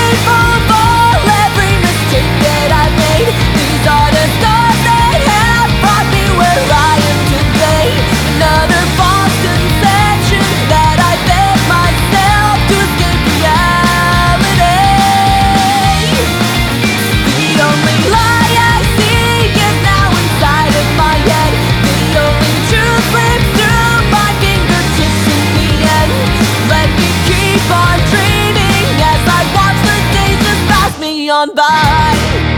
shameful for every mistake that I've made. These are the scars that have brought me where I am today. Another false conception that I fed myself to escape reality. The only lie I see is now inside of my head. The only truth slips through my fingertips in the end. Let me keep on dreaming as I watch the days just pass me on by.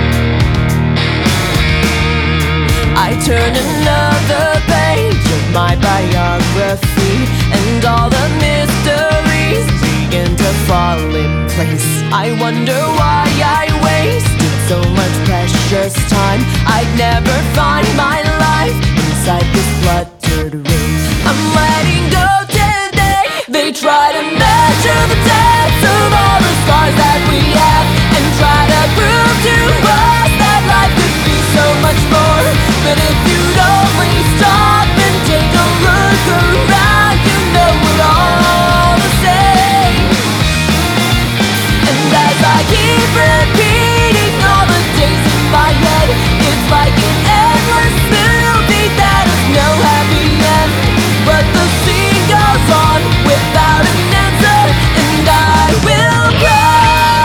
I turn another page of my biography, and all the mysteries begin to fall in place. I wonder why I wasted so much precious time. I'd never find my life inside this cluttered room. I'm letting go today. They try to measure the depths of all the scars that we have, and try to prove to us that life could be so much more. But if you'd only stop and take a look around, you know we're all the same. And as I keep repeating all the days in my head, it's like an endless movie that has no happy end. But the scene goes on without an answer, and I will cry.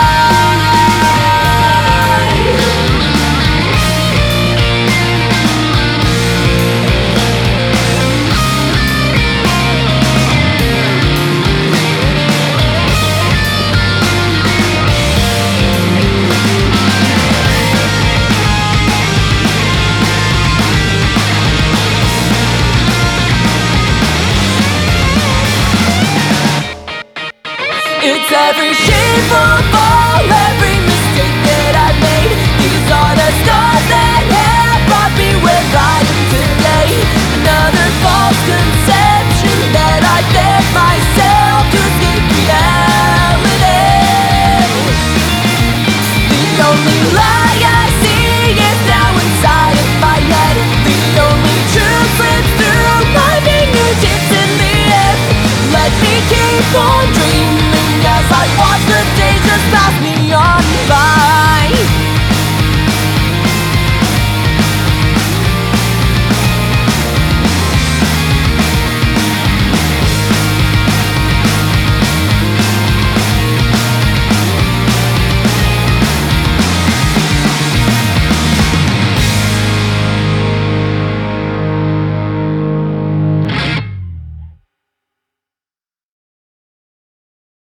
It's every shameful fall, every mistake that I've made. These are the scars that have brought me where I am today. Another false conception that I fed myself to escape reality. The only lie